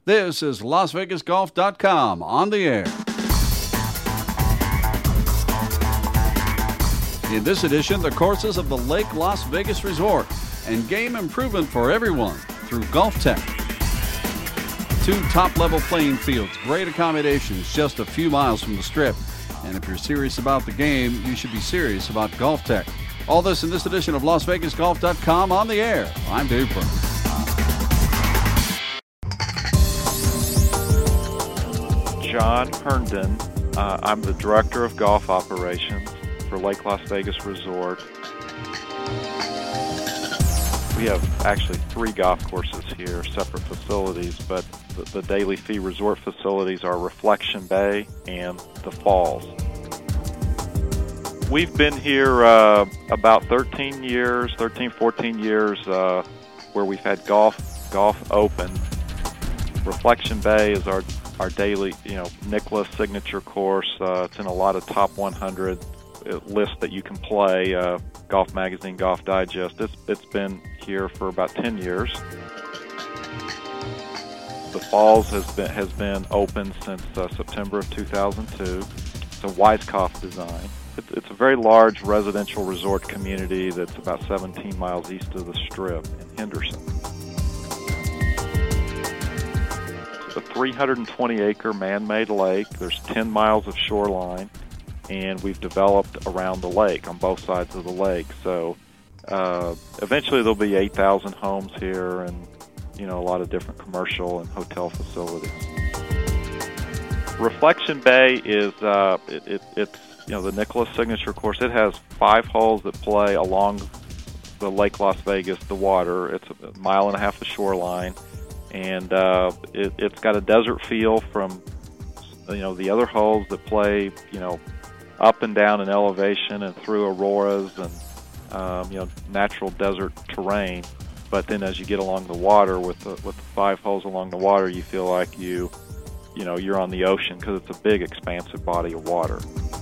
This is LasVegasGolf.com on the air. In this edition, the courses of the Lake Las Vegas Resort and game improvement for everyone through GolfTec. 2 top-level playing fields, great accommodations just a few miles from the Strip. And if you're serious about the game, you should be serious about GolfTec. All this in this edition of LasVegasGolf.com on the air. I'm Dave Burns. John Herndon. I'm the Director of Golf Operations for Lake Las Vegas Resort. We have actually 3 golf courses here, separate facilities, but the daily fee resort facilities are Reflection Bay and the Falls. We've been here about 14 years, where we've had golf open. Reflection Bay is our daily, Nicklaus signature course. It's in a lot of top 100 lists that you can play. Golf Magazine, Golf Digest. It's been here for about 10 years. The Falls has been open since September of 2002. It's a Weiskopf design. It's a very large residential resort community that's about 17 miles east of the Strip in Henderson. It's a 320-acre man-made lake. There's 10 miles of shoreline, and we've developed around the lake on both sides of the lake. So eventually there'll be 8,000 homes here and, a lot of different commercial and hotel facilities. Reflection Bay is it's the Nicklaus signature course. It has 5 holes that play along the Lake Las Vegas, the water. It's a mile and a half of shoreline, and it's got a desert feel from the other holes that play up and down in elevation and through auroras and natural desert terrain. But then as you get along the water with the 5 holes along the water, you feel like you're on the ocean because it's a big, expansive body of water.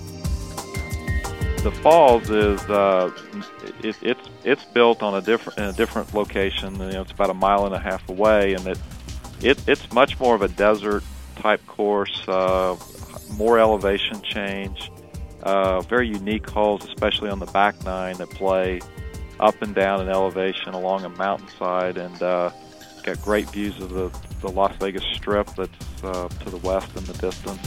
The Falls is it's built on in a different location. It's about a mile and a half away, and it's much more of a desert type course, more elevation change, very unique holes, especially on the back 9 that play up and down in elevation along a mountainside, and got great views of the Las Vegas Strip that's to the west in the distance.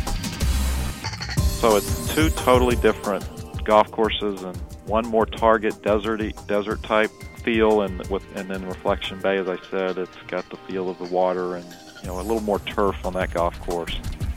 So it's 2 totally different golf courses, and one more target desert type feel, and then Reflection Bay, as I said, it's got the feel of the water and a little more turf on that golf course.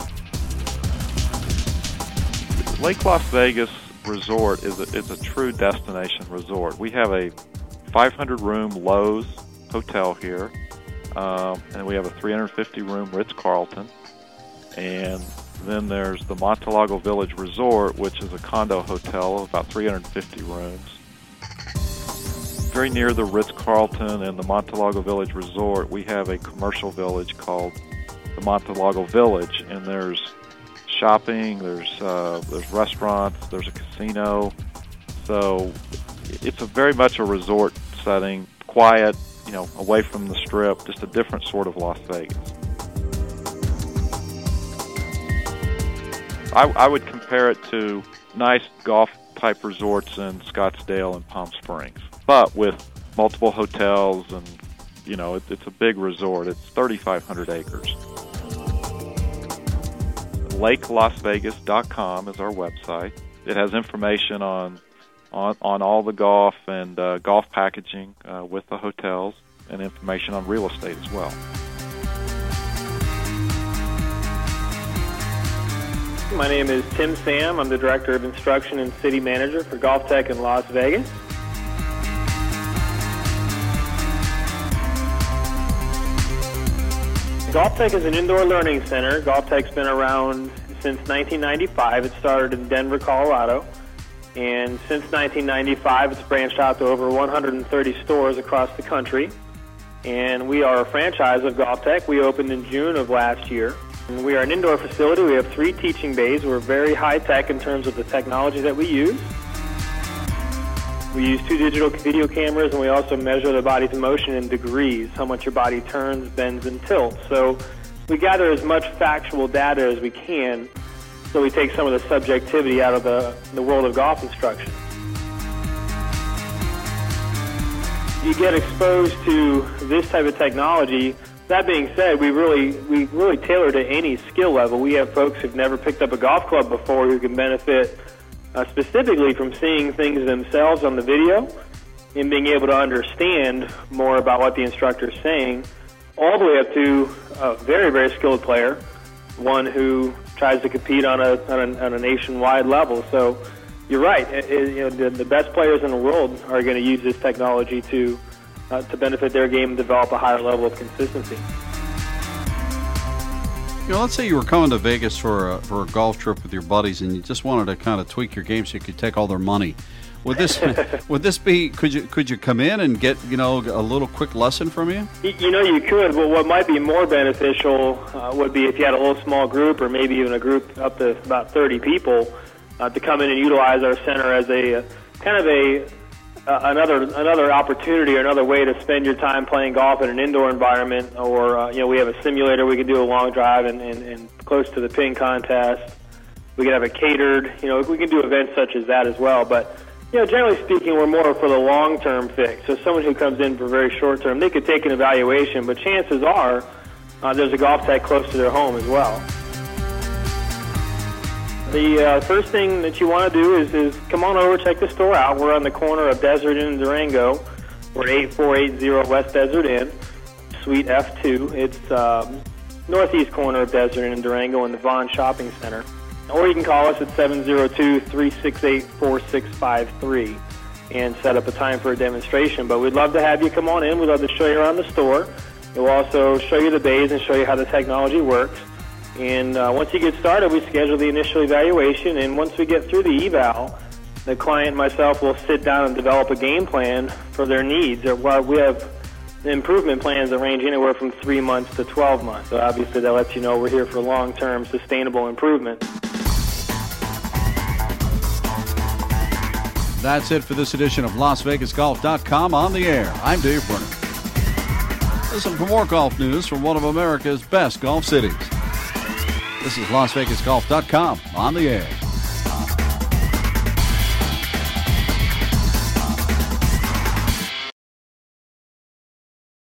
Lake Las Vegas Resort is a true destination resort. We have a 500-room Lowe's hotel here, and we have a 350-room Ritz-Carlton, and then there's the Montelago Village Resort, which is a condo hotel of about 350 rooms. Very near the Ritz-Carlton and the Montelago Village Resort, we have a commercial village called the Montelago Village, and there's shopping, there's restaurants, there's a casino. So it's very much a resort setting, quiet, away from the Strip, just a different sort of Las Vegas. I would compare it to nice golf-type resorts in Scottsdale and Palm Springs, but with multiple hotels, and, it's a big resort. It's 3,500 acres. LakeLasVegas.com is our website. It has information on all the golf and golf packaging with the hotels, and information on real estate as well. My name is Tim Sam. I'm the Director of Instruction and City Manager for GolfTec in Las Vegas. GolfTec is an indoor learning center. GolfTec's been around since 1995. It started in Denver, Colorado. And since 1995, it's branched out to over 130 stores across the country. And we are a franchise of GolfTec. We opened in June of last year. And we are an indoor facility. We have 3 teaching bays. We're very high-tech in terms of the technology that we use. We use 2 digital video cameras, and we also measure the body's motion in degrees, how much your body turns, bends, and tilts. So we gather as much factual data as we can, so we take some of the subjectivity out of the world of golf instruction. You get exposed to this type of technology. That being said, we really tailor to any skill level. We have folks who've never picked up a golf club before who can benefit specifically from seeing things themselves on the video and being able to understand more about what the instructor is saying, all the way up to a very, very skilled player, one who tries to compete on a nationwide level. So you're right. The best players in the world are going to use this technology to benefit their game and develop a higher level of consistency. Let's say you were coming to Vegas for a golf trip with your buddies, and you just wanted to kind of tweak your game so you could take all their money. Would this be? Could you come in and get a little quick lesson from you? You could. But what might be more beneficial would be if you had a little small group, or maybe even a group up to about 30 people, to come in and utilize our center as a kind of another opportunity or another way to spend your time playing golf in an indoor environment. Or we have a simulator. We can do a long drive and close to the pin contest. We can have it catered. We can do events such as that as well. But generally speaking, we're more for the long-term fix. So someone who comes in for very short-term, they could take an evaluation, but chances are there's a golf tech close to their home as well. The first thing that you want to do is come on over, check the store out. We're on the corner of Desert Inn and Durango. We're at 8480 West Desert Inn, Suite F2. It's northeast corner of Desert Inn and Durango in the Vaughn Shopping Center. Or you can call us at 702-368-4653 and set up a time for a demonstration. But we'd love to have you come on in. We'd love to show you around the store. We'll also show you the bays and show you how the technology works. And once you get started, we schedule the initial evaluation. And once we get through the eval, the client and myself will sit down and develop a game plan for their needs. We have improvement plans that range anywhere from 3 months to 12 months. So obviously that lets you know we're here for long-term sustainable improvement. That's it for this edition of LasVegasGolf.com on the air. I'm Dave Brenner. Listen for more golf news from one of America's best golf cities. This is LasVegasGolf.com on the air.